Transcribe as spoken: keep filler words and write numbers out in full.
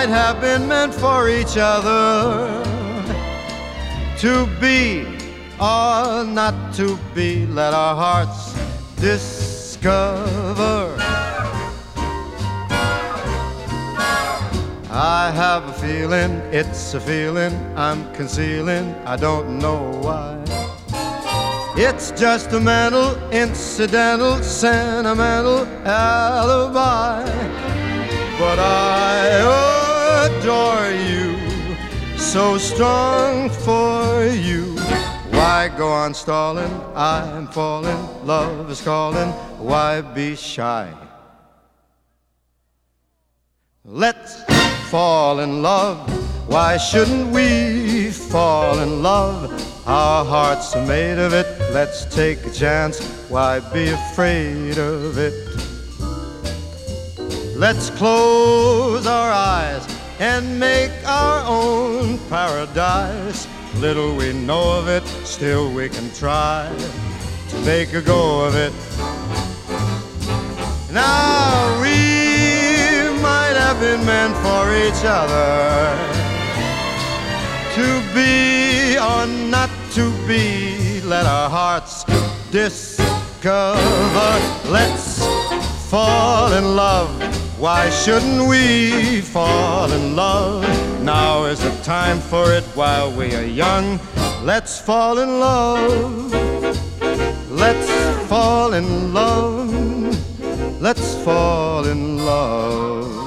might have been meant for each other. To be or not to be, let our hearts discover. I have a feeling, it's a feeling I'm concealing, I don't know why. It's just a mental, incidental, sentimental alibi. But I adore you, so strong for you. Why go on stalling? I'm falling, love is calling. Why be shy? Let's fall in love. Why shouldn't we fall in love? Our hearts are made of it. Let's take a chance. Why be afraid of it? Let's close our eyes and make our own paradise. Little we know of it, still we can try to make a go of it. Now we might have been meant for each other. To be or not to be, let our hearts discover. Let's fall in love. Why shouldn't we fall in love? Now is the time for it while we are young. Let's fall in love. Let's fall in love. Let's fall in love.